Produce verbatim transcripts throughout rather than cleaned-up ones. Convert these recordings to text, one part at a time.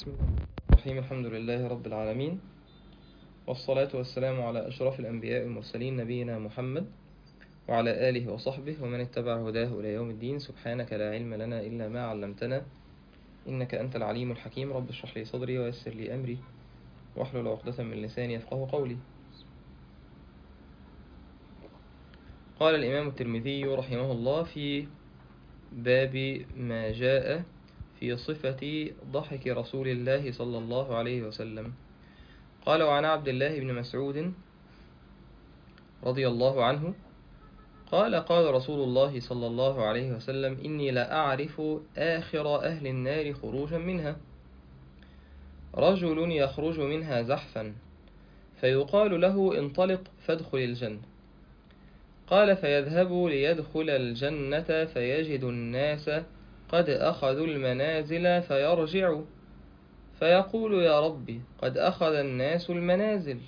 بسم الله الرحيم. الحمد لله رب العالمين، والصلاة والسلام على أشرف الأنبياء والمرسلين نبينا محمد وعلى آله وصحبه ومن اتبع هداه إلى يوم الدين. سبحانك لا علم لنا إلا ما علمتنا إنك أنت العليم الحكيم. رب اشرح لي صدري ويسر لي أمري واحلل عقدة من لساني يفقه قولي. قال الإمام الترمذي رحمه الله في باب ما جاء في صفة ضحك رسول الله صلى الله عليه وسلم. قال: وعن عبد الله بن مسعود رضي الله عنه قال: قال رسول الله صلى الله عليه وسلم: إني لا أعرف آخر أهل النار خروجا منها، رجل يخرج منها زحفا فيقال له: انطلق فادخل الجنة. قال: فيذهب ليدخل الجنة فيجد الناس قد أخذوا المنازل فيرجع فيقول: يا ربي قد أخذ الناس المنازل.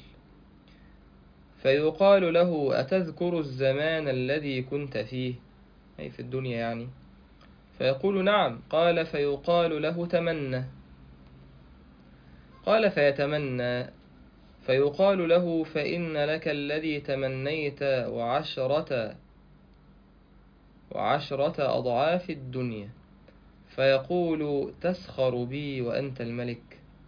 فيقال له: أتذكر الزمان الذي كنت فيه، أي في الدنيا يعني؟ فيقول: نعم. قال: فيقال له: تمنى. قال: فيتمنى فيقال له: فإن لك الذي تمنيت وعشرة وعشرة أضعاف الدنيا. فيقول: تسخر بي وأنت الملك.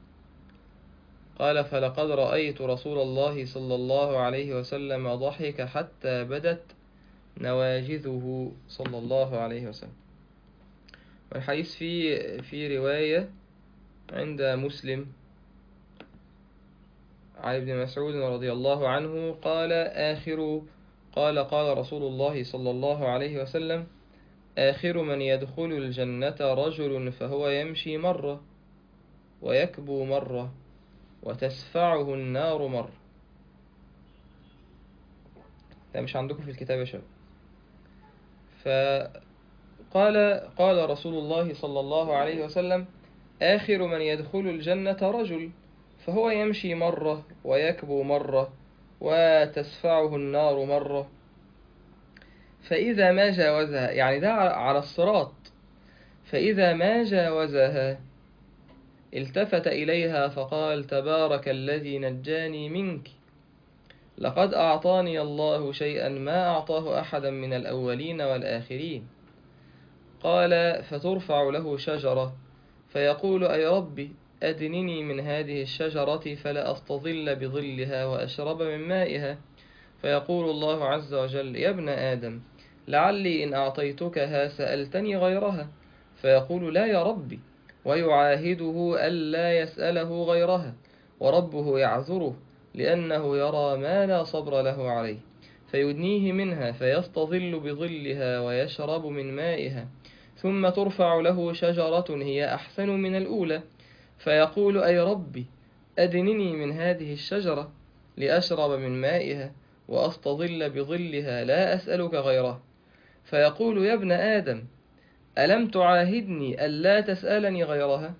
قال: فلقد رأيت رسول الله صلى الله عليه وسلم ضحك حتى بدت نواجذه صلى الله عليه وسلم. والحديث في في رواية عند مسلم عن ابن مسعود رضي الله عنه قال: آخر قال قال رسول الله صلى الله عليه وسلم: آخر من يدخل الجنة رجل فهو يمشي مرة ويكبو مرة وتسفعه النار مرة. ده مش عندكم في الكتاب يا شباب. فقال قال رسول الله صلى الله عليه وسلم: آخر من يدخل الجنة رجل فهو يمشي مرة ويكبو مرة وتسفعه النار مرة، فإذا ما جاوزها، يعني ده على الصراط، فإذا ما جاوزها التفت إليها فقال: تبارك الذي نجاني منك، لقد أعطاني الله شيئا ما أعطاه أحدا من الأولين والآخرين. قال: فترفع له شجرة فيقول: أي ربي أدنني من هذه الشجرة فلا أستظل بظلها وأشرب من مائها. فيقول الله عز وجل: يا ابن آدم لعلي إن أعطيتكها سألتني غيرها. فيقول: لا يا ربي، ويعاهده ألا يسأله غيرها، وربه يعذره لأنه يرى ما لا صبر له عليه. فيدنيه منها فيستظل بظلها ويشرب من مائها، ثم ترفع له شجرة هي أحسن من الأولى فيقول: أي ربي أدنني من هذه الشجرة لأشرب من مائها وأستظل بظلها لا أسألك غيره. فيقول: يا ابن آدم ألم تعاهدني ألا تسألني غيرها؟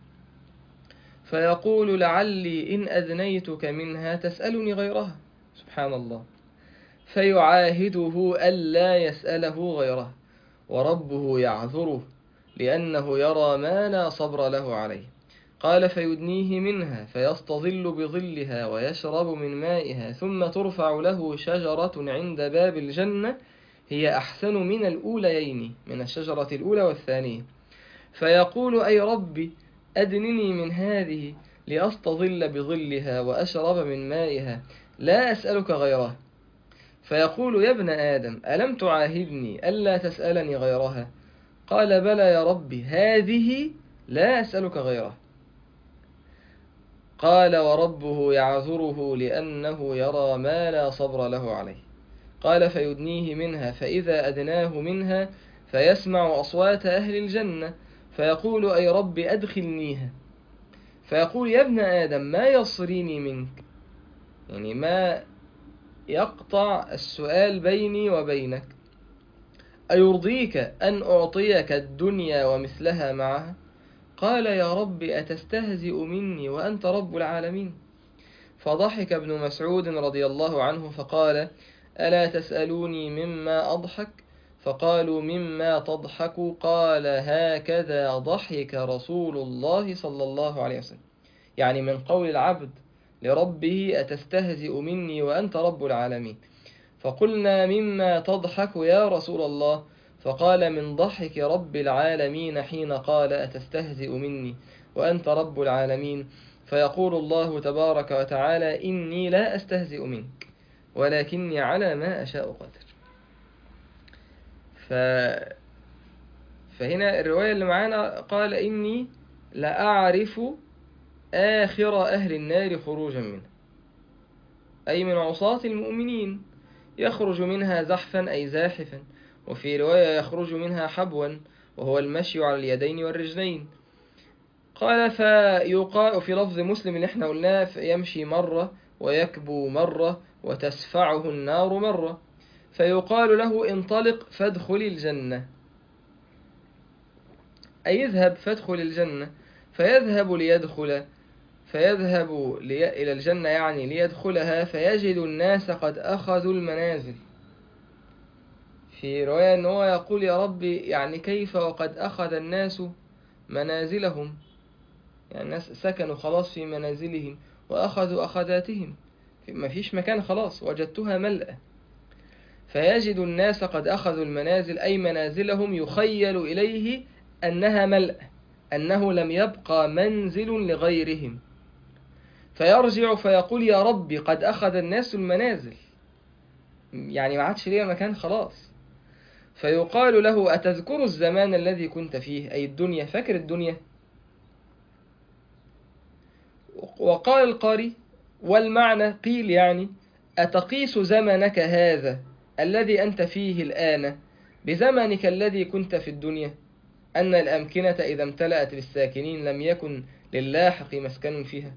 فيقول: لعلي إن أدنيتك منها تسألني غيرها. سبحان الله. فيعاهده ألا يسأله غيره، وربه يعذره لأنه يرى ما لا صبر له عليه. قال: فيدنيه منها فيستظل بظلها ويشرب من مائها، ثم ترفع له شجرة عند باب الجنة هي أحسن من الأوليين، من الشجرة الأولى والثانية. فيقول: أي ربي أدنني من هذه لأستظل بظلها وأشرب من مائها لا أسألك غيرها. فيقول: يا ابن آدم ألم تعاهدني ألا تسألني غيرها؟ قال: بلى يا ربي هذه لا أسألك غيرها. قال: وربه يعذره لأنه يرى ما لا صبر له عليه. قال: فيدنيه منها فإذا أدناه منها فيسمع أصوات أهل الجنة فيقول: أي رب أدخلنيها. فيقول: يا ابن آدم ما يصريني منك، يعني ما يقطع السؤال بيني وبينك، أيرضيك أن أعطيك الدنيا ومثلها معها؟ قال: يا رب أتستهزئ مني وأنت رب العالمين؟ فضحك ابن مسعود رضي الله عنه فقال: ألا تسألوني مما أضحك؟ فقالوا: مما تضحك؟ قال: هكذا ضحك رسول الله صلى الله عليه وسلم. يعني من قول العبد لربه أتستهزئ مني وأنت رب العالمين. فقلنا مما تضحك يا رسول الله؟ فقال من ضحك رب العالمين حين قال أتستهزئ مني وأنت رب العالمين، فيقول الله تبارك وتعالى إني لا أستهزئ منك ولكني على ما أشاء قادر. ف... فهنا الرواية اللي معانا قال إني لأعرف آخر أهل النار خروجا منها، أي من عصاة المؤمنين، يخرج منها زحفا أي زاحفا، وفي رواية يخرج منها حبوا وهو المشي على اليدين والرجلين. قال فيقال في لفظ مسلم اللي احنا قلناه يمشي مرة ويكبو مرة وتسفعه النار مرة، فيقال له انطلق فادخل الجنة، أي اذهب فادخل الجنة، فيذهب ليدخل فيذهب لي إلى الجنة يعني ليدخلها، فيجد الناس قد أخذوا المنازل. في رواية أنه هو يقول يا ربي يعني كيف وقد أخذ الناس منازلهم، يعني الناس سكنوا خلاص في منازلهم وأخذوا أخذاتهم، ما فيش مكان خلاص وجدتها ملأة. فيجد الناس قد أخذوا المنازل أي منازلهم، يخيل إليه أنها ملأة، أنه لم يبقى منزل لغيرهم، فيرجع فيقول يا ربي قد أخذ الناس المنازل، يعني ما عادش ليه مكان خلاص. فيقال له أتذكر الزمان الذي كنت فيه، أي الدنيا، فاكر الدنيا؟ وقال القاري والمعنى قيل يعني أتقيس زمنك هذا الذي أنت فيه الآن بزمنك الذي كنت في الدنيا، أن الأمكنة إذا امتلأت بالساكنين لم يكن للاحق مسكن فيها.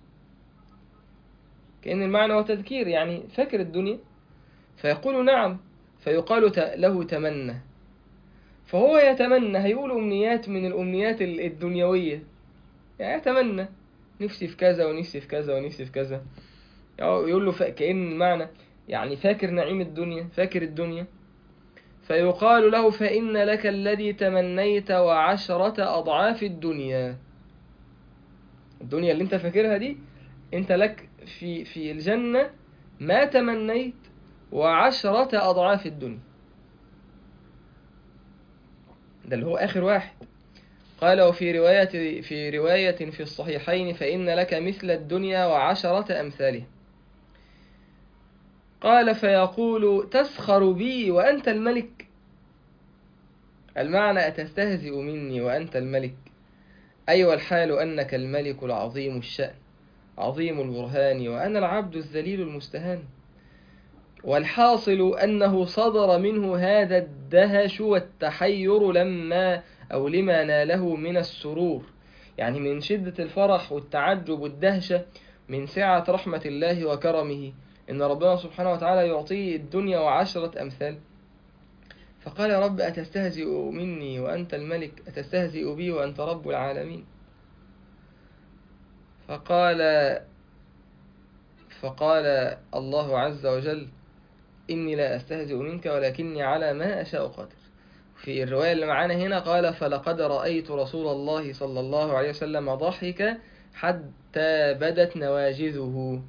كأن المعنى هو تذكير، يعني فاكر الدنيا؟ فيقول نعم، فيقال له تمنى، فهو يتمنى، هيقول أمنيات من الأمنيات الدنيوية، يعني يتمنى نفسي في كذا ونفسي في كذا ونفسي في كذا، يقول له كأن المعنى يعني فاكر نعيم الدنيا، فاكر الدنيا. فيقال له فإن لك الذي تمنيت وعشرة أضعاف الدنيا، الدنيا اللي انت فاكرها دي انت لك في في الجنة ما تمنيت وعشرة أضعاف الدنيا، ده اللي هو آخر واحد. قال وفي رواية في رواية في الصحيحين فإن لك مثل الدنيا وعشرة أمثالها. قال فيقول تسخر بي وأنت الملك، المعنى أتستهزئ مني وأنت الملك، أي والحال أنك الملك العظيم الشأن عظيم البرهان وأنا العبد الذليل المستهان. والحاصل أنه صدر منه هذا الدهش والتحير لما أو لما ناله من السرور، يعني من شدة الفرح والتعجب والدهشة من سعة رحمة الله وكرمه، إن ربنا سبحانه وتعالى يعطيه الدنيا وعشرة أمثال. فقال يا رب أتستهزئ مني وأنت الملك، أتستهزئ بي وأنت رب العالمين؟ فقال فقال الله عز وجل إني لا أستهزئ منك ولكني على ما أشاء قادر. في الرواية اللي معانا هنا قال فلقد رأيت رسول الله صلى الله عليه وسلم ضحك حتى بدت نواجذه.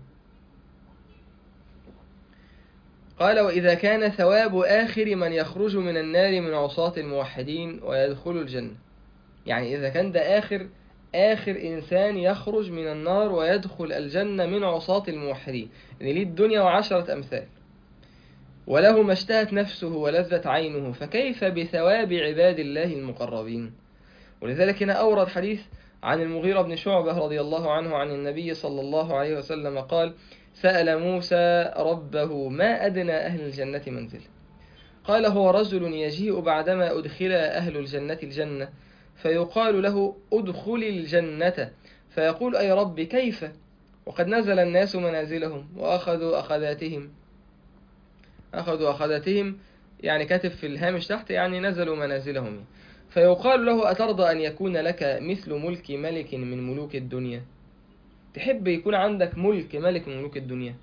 قال وإذا كان ثواب آخر من يخرج من النار من عصاة الموحدين ويدخل الجنة، يعني إذا كان ده آخر آخر إنسان يخرج من النار ويدخل الجنة من عصاة الموحدين، يعني ليه الدنيا وعشرة أمثال، وله ما اشتهت نفسه ولذت عينه، فكيف بثواب عباد الله المقربين؟ ولذلك هنا أورد حديث عن المغيرة بن شعبة رضي الله عنه عن النبي صلى الله عليه وسلم قال سأل موسى ربه ما أدنى أهل الجنة منزل؟ قال هو رجل يجيء بعدما أدخل أهل الجنة الجنة فيقال له أدخل الجنة، فيقول أي رب كيف وقد نزل الناس منازلهم وأخذوا أخذاتهم، أخذوا أخذاتهم يعني كاتب في الهامش تحت يعني نزلوا منازلهم. فيقال له أترضى أن يكون لك مثل ملك ملك من ملوك الدنيا؟ تحب يكون عندك ملك ملك من ملوك الدنيا؟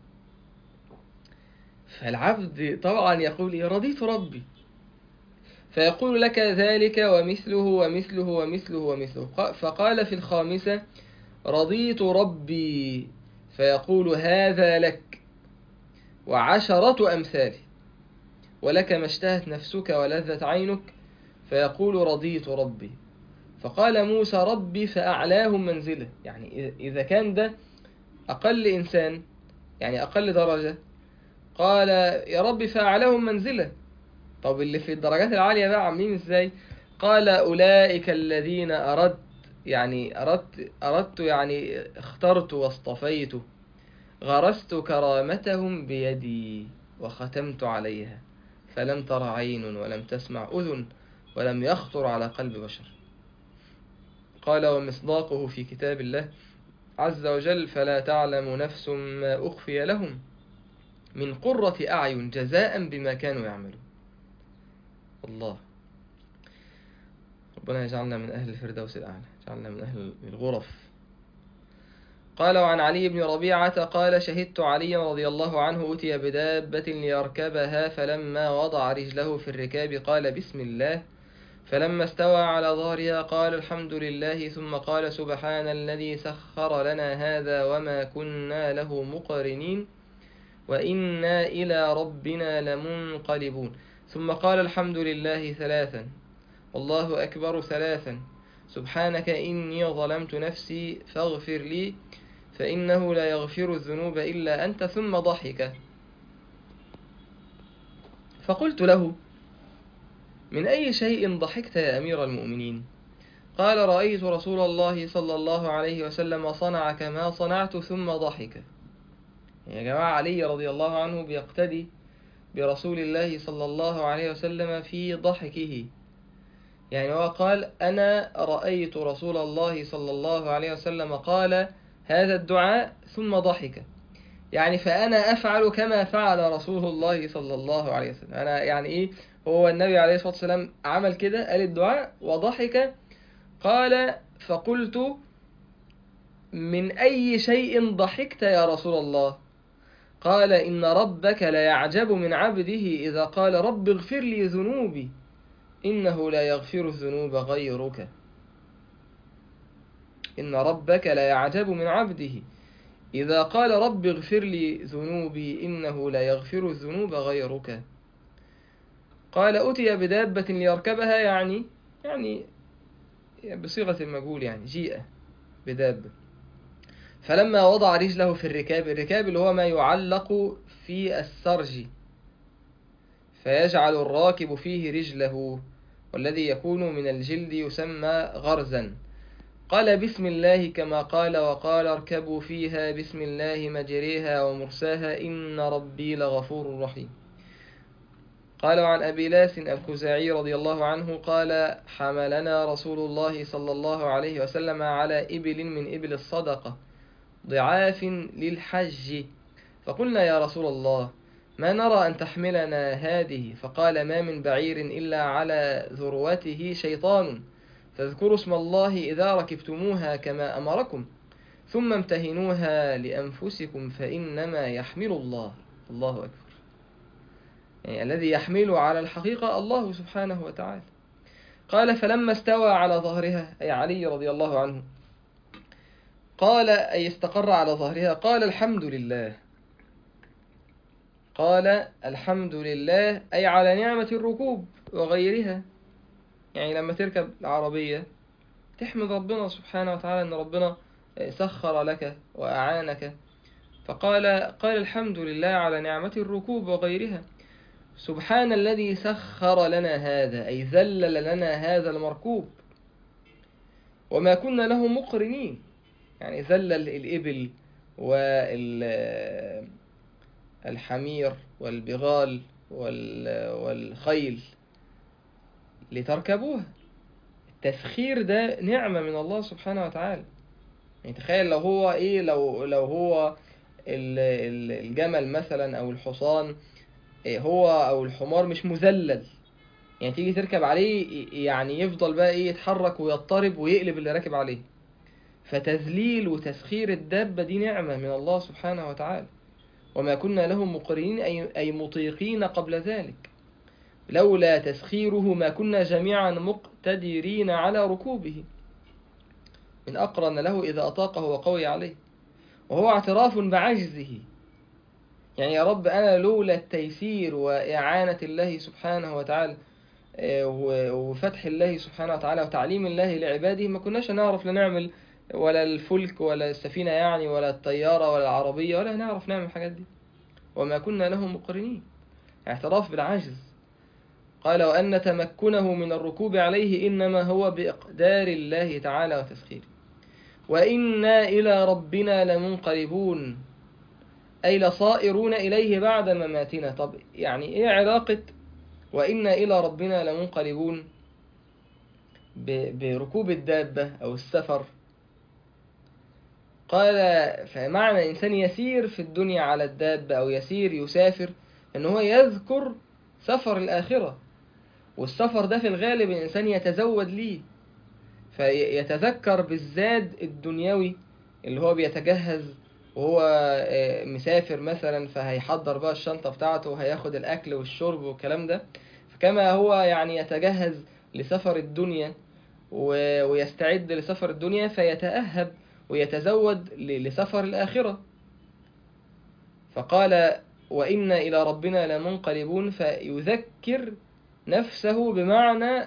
فالعبد طبعا يقول رضيت ربي. فيقول لك ذلك ومثله ومثله ومثله ومثله. فقال في الخامسة: رضيت ربي، فيقول هذا لك وعشرة أمثاله، ولك ما اشتهت نفسك ولذت عينك، فيقول رضيت ربي. فقال موسى: ربي فأعلاهم منزلة. يعني إذا كان ده أقل إنسان، يعني أقل درجة، قال يا ربي فأعلاهم منزلة، طب اللي في الدرجات العالية بقى عاملين إزاي؟ قال أولئك الذين أردت، يعني أردت أردت يعني اخترت واصطفيت، غرست كرامتهم بيدي وختمت عليها، فلم تر عين ولم تسمع أذن ولم يخطر على قلب بشر. قال ومصداقه في كتاب الله عز وجل: فلا تعلم نفس ما أخفي لهم من قرة أعين جزاء بما كانوا يعملون. الله، ربنا يجعلنا من أهل الفردوس الأعلى، يجعلنا من أهل الغرف. قال وعن علي بن ربيعة قال: شهدت علي رضي الله عنه أتي بدابة ليركبها، فلما وضع رجله في الركاب قال بسم الله، فلما استوى على ظهرها قال الحمد لله، ثم قال سبحان الذي سخر لنا هذا وما كنا له مقرنين وإنا إلى ربنا لمنقلبون، ثم قال الحمد لله ثلاثا، والله أكبر ثلاثا، سبحانك إني ظلمت نفسي فاغفر لي فإنه لا يغفر الذنوب إلا أنت، ثم ضحك. فقلت له: من أي شيء ضحكت يا أمير المؤمنين؟ قال: رأيت رسول الله صلى الله عليه وسلم صنع كما صنعت ثم ضحك. يا جماعة، علي رضي الله عنه بيقتدي برسول الله صلى الله عليه وسلم في ضحكه. يعني هو قال: أنا رأيت رسول الله صلى الله عليه وسلم قال هذا الدعاء ثم ضحك، يعني فأنا أفعل كما فعل رسول الله صلى الله عليه وسلم. أنا يعني إيه، هو النبي عليه الصلاة والسلام عمل كده، قال الدعاء وضحك. قال: فقلت: من أي شيء ضحكت يا رسول الله؟ قال: إن ربك ليعجب من عبده إذا قال رب اغفر لي ذنوبي إنه لا يغفر الذنوب غيرك. إن ربك ليعجب من عبده إذا قال رب اغفر لي ذنوبي إنه لا يغفر الذنوب غيرك. قال: أتي بدابة ليركبها، يعني يعني بصيغة المجهول، يعني جيء بدابة. فلما وضع رجله في الركاب، الركاب اللي هو ما يعلق في السرج فيجعل الراكب فيه رجله، والذي يكون من الجلد يسمى غرزا. قال بسم الله كما قال، وقال اركبوا فيها بسم الله مجريها ومرساها إن ربي لغفور رحيم. قال عن أبي لاس الخزاعي رضي الله عنه قال: حملنا رسول الله صلى الله عليه وسلم على إبل من إبل الصدقة ضعاف للحج، فقلنا يا رسول الله ما نرى أن تحملنا هذه؟ فقال: ما من بعير إلا على ذروته شيطان، فاذكروا اسم الله إذا ركبتموها كما أمركم، ثم امتهنوها لأنفسكم فإنما يحمل الله. الله أكبر، يعني الذي يحمل على الحقيقة الله سبحانه وتعالى. قال: فلما استوى على ظهرها، أي علي رضي الله عنه، قال أي استقر على ظهرها، قال الحمد لله. قال الحمد لله أي على نعمة الركوب وغيرها، يعني لما تركب العربية تحمد ربنا سبحانه وتعالى أن ربنا سخر لك وأعانك. فقال قال الحمد لله على نعمة الركوب وغيرها. سبحان الذي سخر لنا هذا، أي ذلل لنا هذا المركوب وما كنا له مقرنين، يعني ذلل الإبل والحمير والبغال والخيل لتركبوها. التسخير ده نعمة من الله سبحانه وتعالى. يعني تخيل لو هو إيه لو لو هو الجمل مثلا أو الحصان، هو أو الحمار مش مذلل، يعني تيجي تركب عليه يعني يفضل بقى إيه يتحرك ويضطرب ويقلب اللي راكب عليه. فتذليل وتسخير الدابة دي نعمة من الله سبحانه وتعالى. وما كنا لهم مقرنين أي مطيقين قبل ذلك. لولا تسخيره ما كنا جميعا مقتدرين على ركوبه، من أقرن له إذا أطاقه وقوي عليه، وهو اعتراف بعجزه. يعني يا رب أنا لولا التيسير وإعانة الله سبحانه وتعالى وفتح الله سبحانه وتعالى وتعليم الله لعباده ما كناش نعرف لا نعمل ولا الفلك ولا السفينة يعني ولا الطيارة ولا العربية، ولا نعرف نعمل الحاجات دي، وما كنا له مقرنين. اعتراف بالعجز. قال وأن تمكنه من الركوب عليه إنما هو بإقدار الله تعالى وتسخيره. وإنا إلى ربنا لمنقلبون، أي لصائرون إليه بعد مماتنا. طب يعني إيه علاقة وإنا إلى ربنا لمنقلبون بركوب الدابة أو السفر؟ قال فمعنى إنسان يسير في الدنيا على الدابة أو يسير يسافر إن هو يذكر سفر الآخرة، والسفر ده في الغالب الإنسان يتزود ليه، فيتذكر بالزاد الدنيوي اللي هو بيتجهز وهو مسافر مثلا، فهيحضر بقى الشنطة بتاعته وهياخد الأكل والشرب والكلام ده. فكما هو يعني يتجهز لسفر الدنيا ويستعد لسفر الدنيا، فيتأهب ويتزود لسفر الآخرة. فقال وإنا إلى ربنا لمنقلبون، فيذكر نفسه بمعنى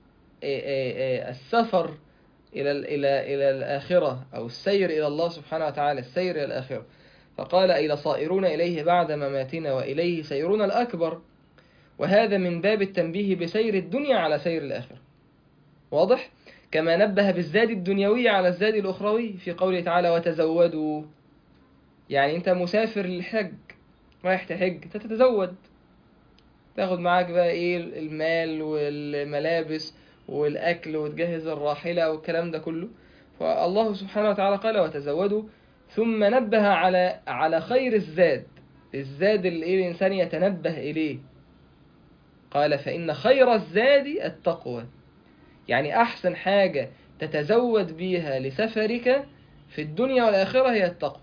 السفر إلى إلى إلى الآخرة أو السير إلى الله سبحانه وتعالى، السير إلى الآخرة. فقال إلى صائرون إليه بعد مماتنا وإليه سيرون الأكبر، وهذا من باب التنبيه بسير الدنيا على سير الآخرة. واضح؟ كما نبه بالزاد الدنيوي على الزاد الأخروي في قوله تعالى وتزودوا. يعني أنت مسافر للحج رايح تحج تتزود، تاخد معاك بقى إيه المال والملابس والأكل وتجهز الراحلة والكلام ده كله. فالله سبحانه وتعالى قال وتزودوا، ثم نبه على على خير الزاد، الزاد اللي الإنسان يتنبه إليه. قال فإن خير الزاد التقوى، يعني أحسن حاجة تتزود بيها لسفرك في الدنيا والآخرة هي التقوى.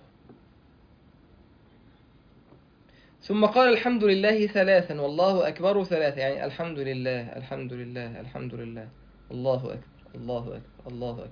ثم قال الحمد لله ثلاثا والله أكبر ثلاثا، يعني الحمد لله الحمد لله الحمد لله، الله أكبر الله أكبر الله أكبر.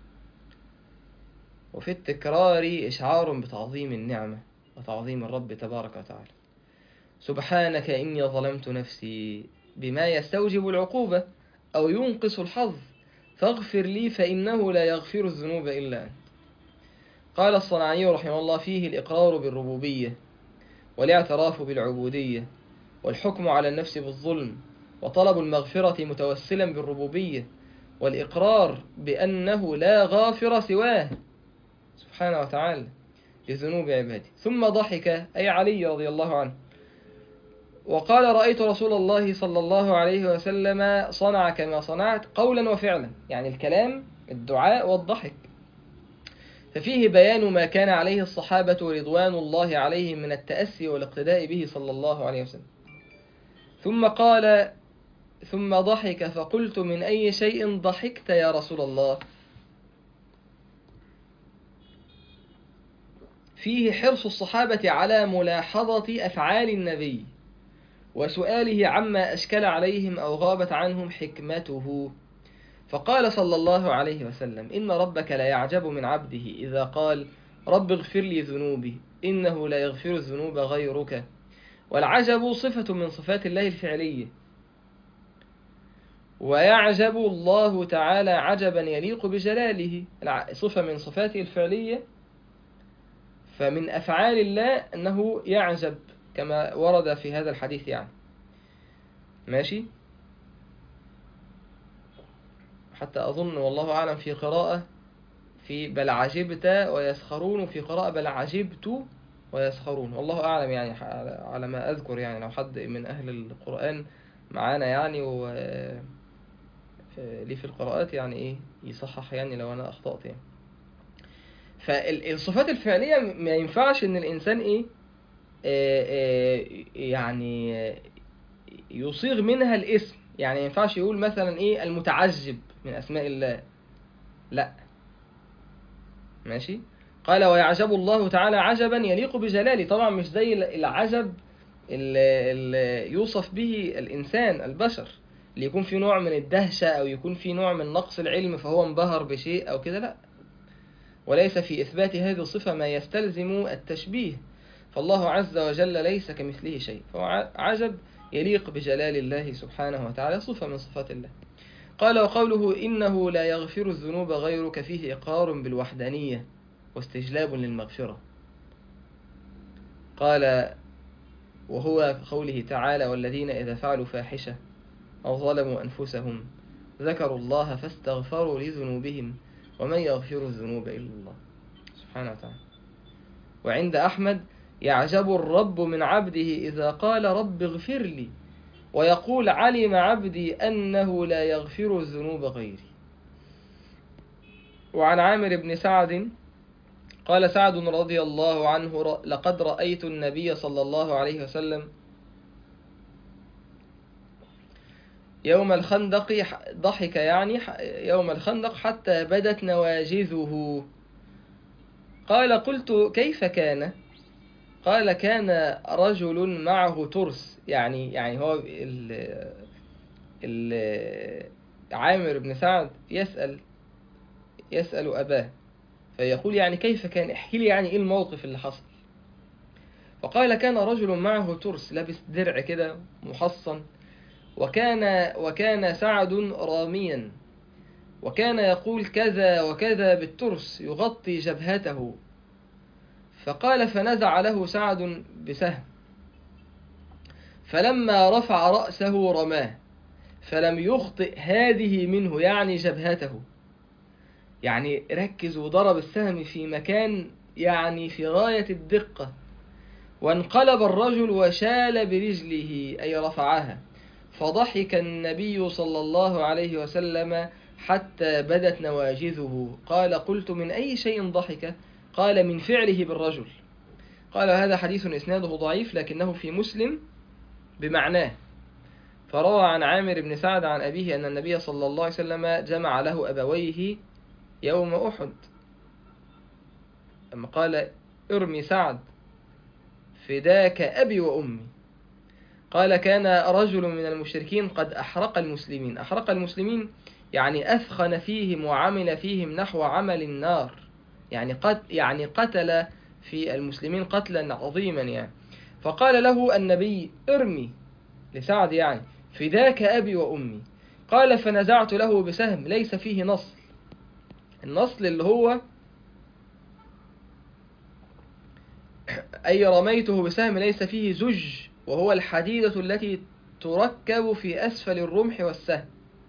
وفي التكرار إشعار بتعظيم النعمة وتعظيم الرب تبارك وتعالى. سبحانك إني ظلمت نفسي، بما يستوجب العقوبة أو ينقص الحظ، فاغفر لي فإنه لا يغفر الذنوب إلا أنت. قال الصنعاني رحمه الله فيه الإقرار بالربوبية والاعتراف بالعبودية والحكم على النفس بالظلم وطلب المغفرة متوسلا بالربوبية والإقرار بأنه لا غافر سواه سبحانه وتعالى لذنوب عباده. ثم ضحك أي علي رضي الله عنه وقال رأيت رسول الله صلى الله عليه وسلم صنع كما صنعت قولا وفعلا، يعني الكلام الدعاء والضحك. ففيه بيان ما كان عليه الصحابة رضوان الله عليهم من التأسي والاقتداء به صلى الله عليه وسلم. ثم قال ثم ضحك فقلت من أي شيء ضحكت يا رسول الله؟ فيه حرص الصحابة على ملاحظة أفعال النبي وسؤاله عما أشكل عليهم أو غابت عنهم حكمته. فقال صلى الله عليه وسلم إن ربك لا يعجب من عبده إذا قال رب اغفر لي ذنوبي إنه لا يغفر الذنوب غيرك. والعجب صفة من صفات الله الفعلية، ويعجب الله تعالى عجبا يليق بجلاله، صفة من صفاته الفعلية. فمن أفعال الله أنه يعجب كما ورد في هذا الحديث يعني. ماشي. حتى أظن والله أعلم في قراءة في بل عجبت ويسخرون، وفي قراءة بل عجبت ويسخرون، والله أعلم يعني على ما أذكر. يعني لو حد من أهل القرآن معانا يعني و ليه في القراءات يعني إيه يصحح يعني لو أنا أخطأت يعني. فالصفات الفعلية ما ينفعش إن الإنسان إيه آآ آآ يعني يصيغ منها الاسم، يعني ما ينفعش يقول مثلا إيه المتعجب من أسماء الله، لا. ماشي. قال ويعجب الله تعالى عجبا يليق بجلاله، طبعا مش زي العجب اللي يوصف به الإنسان البشر، اللي يكون في نوع من الدهشة أو يكون في نوع من نقص العلم فهو انبهر بشيء أو كده، لا. وليس في إثبات هذه الصفة ما يستلزم التشبيه، فالله عز وجل ليس كمثله شيء، فهو عجب يليق بجلال الله سبحانه وتعالى، صفة من صفات الله. قال وقوله إنه لا يغفر الذنوب غيرك فيه إقرار بالوحدانية واستجلاب للمغفرة. قال وهو قوله تعالى والذين إذا فعلوا فاحشة أو ظلموا أنفسهم ذكروا الله فاستغفروا لذنوبهم ومن يغفر الذنوب إلا الله سبحانه وتعالى. وعند أحمد يعجب الرب من عبده إذا قال رب اغفر لي، ويقول علم عبدي أنه لا يغفر الذنوب غيري. وعن عامر بن سعد قال سعد رضي الله عنه لقد رأيت النبي صلى الله عليه وسلم يوم الخندق، ضحك يعني يوم الخندق حتى بدت نواجذه. قال قلت كيف كان؟ قال كان رجل معه ترس، يعني يعني هو ال ال عامر بن سعد يسأل يسأل أباه فيقول يعني كيف كان، احكي لي يعني ايه الموقف اللي حصل. فقال كان رجل معه ترس، لابس درع كده محصن، وكان وكان سعد راميا، وكان يقول كذا وكذا بالترس يغطي جبهته. فقال فنزع له سعد بسهم، فلما رفع رأسه رماه فلم يخطئ هذه منه، يعني جبهته، يعني ركز وضرب السهم في مكان يعني في غاية الدقة. وانقلب الرجل وشال برجله أي رفعها، فضحك النبي صلى الله عليه وسلم حتى بدت نواجذه. قال قلت من أي شيء ضحك؟ قال من فعله بالرجل. قال هذا حديث إسناده ضعيف لكنه في مسلم بمعناه. فروى عن عامر بن سعد عن أبيه أن النبي صلى الله عليه وسلم جمع له أبويه يوم أحد، لما قال ارمي سعد فداك أبي وأمي. قال كان رجل من المشركين قد أحرق المسلمين، أحرق المسلمين يعني أثخن فيهم وعمل فيهم نحو عمل النار، يعني قد يعني قتل في المسلمين قتلا عظيما يعني. فقال له النبي ارمي لسعد يعني فداك أبي وأمي. قال فنزعت له بسهم ليس فيه نصل، النصل اللي هو أي رميته بسهم ليس فيه زج، وهو الحديدة التي تركب في أسفل الرمح والسهم.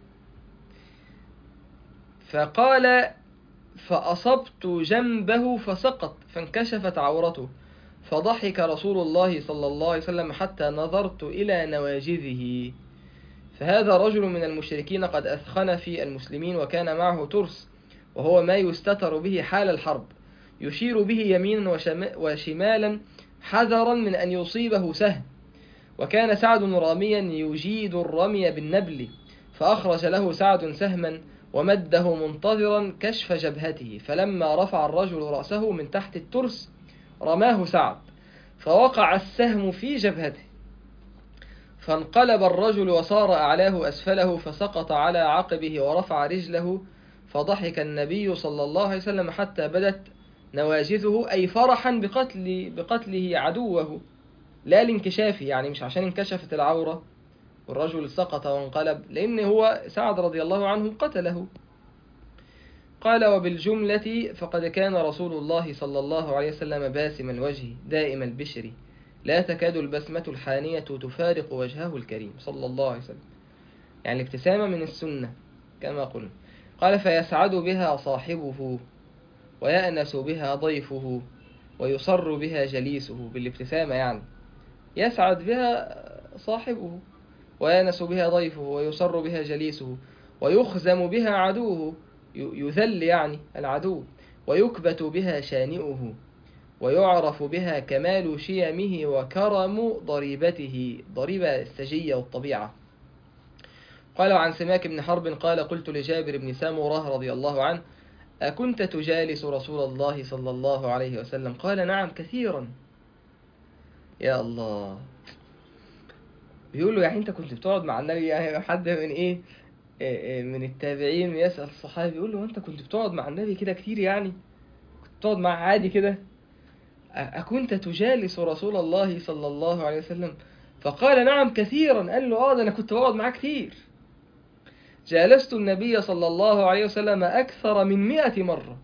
فقال فأصبت جنبه فسقط فانكشفت عورته، فضحك رسول الله صلى الله عليه وسلم حتى نظرت إلى نواجذه. فهذا رجل من المشركين قد أثخن في المسلمين، وكان معه ترس وهو ما يستتر به حال الحرب، يشير به يمينا وشمالا حذرا من أن يصيبه سهم. وكان سعد راميا يجيد الرمي بالنبل، فأخرج له سعد سهما ومده منتظرا كشف جبهته، فلما رفع الرجل رأسه من تحت الترس رماه سعد فوقع السهم في جبهته، فانقلب الرجل وصار أعلاه أسفله فسقط على عقبه ورفع رجله، فضحك النبي صلى الله عليه وسلم حتى بدت نواجذه، أي فرحا بقتل بقتله عدوه لا لانكشافه، يعني مش عشان انكشفت العورة والرجل سقط وانقلب، لأن هو سعد رضي الله عنه قتله. قال وبالجملة فقد كان رسول الله صلى الله عليه وسلم باسم الوجه دائم البشر، لا تكاد البسمة الحانية تفارق وجهه الكريم صلى الله عليه وسلم، يعني الابتسامة من السنة كما قلنا. قال فيسعد بها صاحبه ويأنس بها ضيفه ويصر بها جليسه، بالابتسامة يعني يسعد بها صاحبه ويأنس بها ضيفه ويصر بها جليسه، ويخزم بها عدوه يذل يعني العدو، ويكبت بها شانئه، ويعرف بها كمال شيمه وكرم ضريبته، ضريبة السجية والطبيعة. قال عن سماك بن حرب قال قلت لجابر بن سامورة رضي الله عنه أكنت تجالس رسول الله صلى الله عليه وسلم؟ قال نعم كثيرا. يا الله، بيقول له يعني انت كنت بتقعد مع النبي؟ يعني حد من ايه، إيه إيه من التابعين يسأل الصحابي بيقول له انت كنت بتقعد مع النبي كده كتير يعني؟ كنت بتقعد معاه عادي كده؟ أكنت تجالس رسول الله صلى الله عليه وسلم؟ فقال نعم كثيرا. قال له اه ده انا كنت بقعد معاه كتير، جالست النبي صلى الله عليه وسلم أكثر من مئة مرة.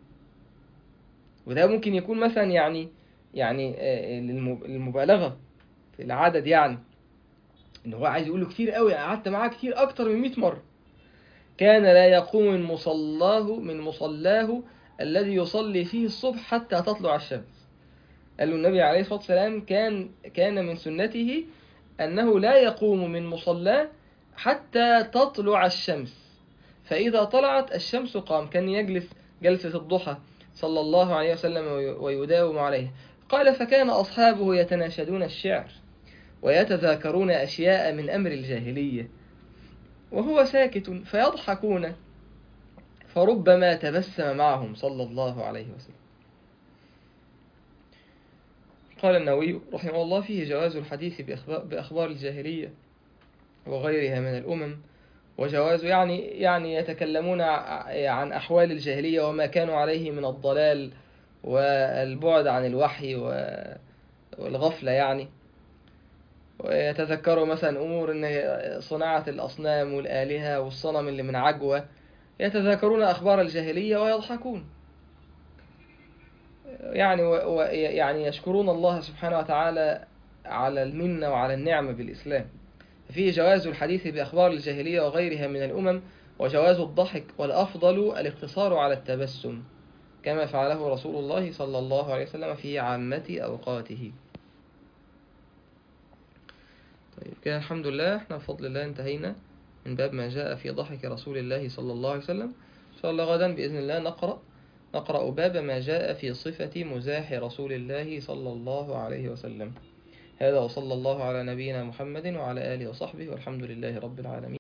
وده ممكن يكون مثلا يعني يعني آه، للم- للمبالغة في العدد، يعني ان هو عايز يقول له كتير قوي، قعدت معاه كتير اكتر من مئة مرة. كان لا يقوم من مصلاه من مصلاه الذي يصلي فيه الصبح حتى تطلع الشمس. قال له النبي عليه الصلاة والسلام كان كان من سنته أنه لا يقوم من مصلاه حتى تطلع الشمس، فإذا طلعت الشمس قام. كان يجلس جلسة الضحى صلى الله عليه وسلم وي- ويداوم عليها. قال فكان أصحابه يتناشدون الشعر ويتذاكرون أشياء من أمر الجاهلية وهو ساكت فيضحكون، فربما تبسم معهم صلى الله عليه وسلم. قال النووي رحمه الله فيه جواز الحديث بأخبار, بأخبار الجاهلية وغيرها من الأمم، وجواز يعني يعني يتكلمون ع- عن أحوال الجاهلية وما كانوا عليه من الضلال والبعد عن الوحي و- والغفلة يعني. ويتذكروا مثلا أمور إن صناعة الأصنام والآلهة والصنم اللي من عجوة، يتذاكرون أخبار الجاهلية ويضحكون، يعني و و يعني يشكرون الله سبحانه وتعالى على المنة وعلى النعمة بالإسلام. فيه جواز الحديث بأخبار الجاهلية وغيرها من الأمم، وجواز الضحك، والأفضل الاقتصار على التبسم كما فعله رسول الله صلى الله عليه وسلم في عامة أوقاته. طيب كده الحمد لله احنا بفضل الله انتهينا من باب ما جاء في ضحك رسول الله صلى الله عليه وسلم. إن شاء الله غدا بإذن الله نقرأ نقرأ باب ما جاء في صفة مزاح رسول الله صلى الله عليه وسلم. هذا وصلى الله على نبينا محمد وعلى آله وصحبه والحمد لله رب العالمين.